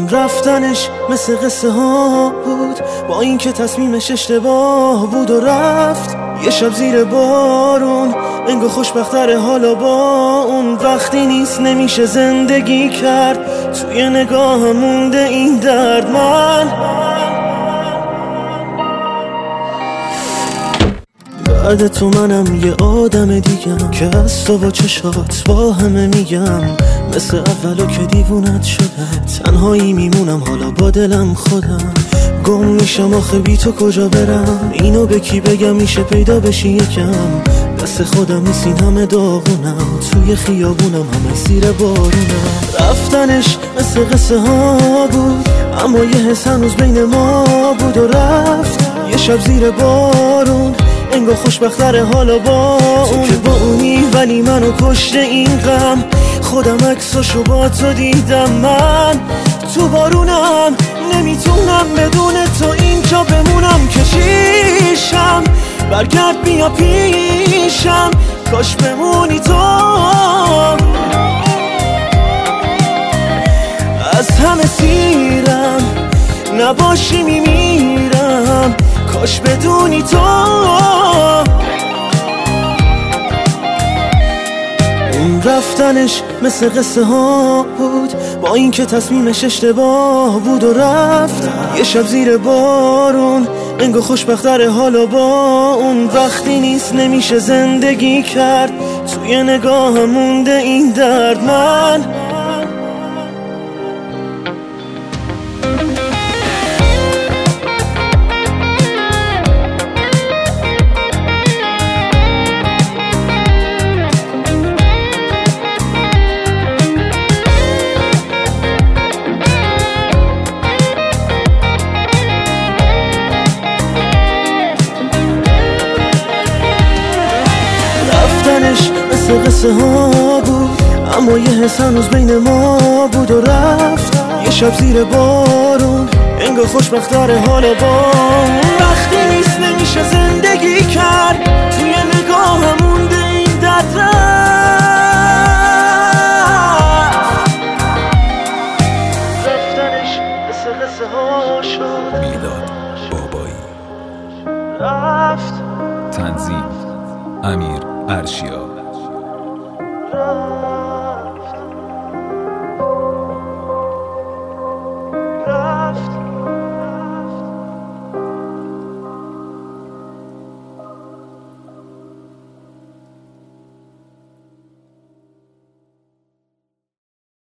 رفتنش مثل قصه ها بود، با اینکه تصمیمش اشتباه بود و رفت. یه شب زیر بارون انگار خوشبختره حالا با اون. وقتی نیست نمیشه زندگی کرد، توی نگاهم مونده این درد. من بعد تو منم یه آدم دیگم که از تو با چشات با همه میگم. مثل اولو که دیوونت شدم، تنهایی میمونم حالا با دلم خودم. گم میشم آخه بی تو کجا برم، اینو به کی بگم میشه پیدا بشی یکم. دست خودم نیست این همه داغونم، توی خیابونم همه زیر بارونم. رفتنش مثل قصه ها بود، اما یه حس هنوز بین ما بود و رفت. یه شب زیر بارون انگار خوشبختره حالا با اون. تو که با اونی ولی منو کشته این غم، خودم عکساشو با تو دیدم. من تو بارونم نمیتونم بدون تو اینجا بمونم. کشیشم برگرد بیا پیشم، کاش بمونی تو. از همه سیرم نباشی میمیرم، کاش بدونی تو. اون رفتنش مثل قصه ها بود، با اینکه تصمیمش اشتباه بود و رفت. یه شب زیر بارون انگار خوشبختره حالا با اون. وقتی نیست نمیشه زندگی کرد، توی نگاهم مونده این درد. من مثل قصه ها بود، اما یه حس هنوز بین ما بود و رفت. یه شب زیر بارون انگار خوشبختره حالا با. وقتی نیست نمیشه زندگی کرد، توی نگاهم مونده این درد. رفتنش مثل قصه ها شد. میلاد بابایی. رفت. تنظیم امیر ارشیا.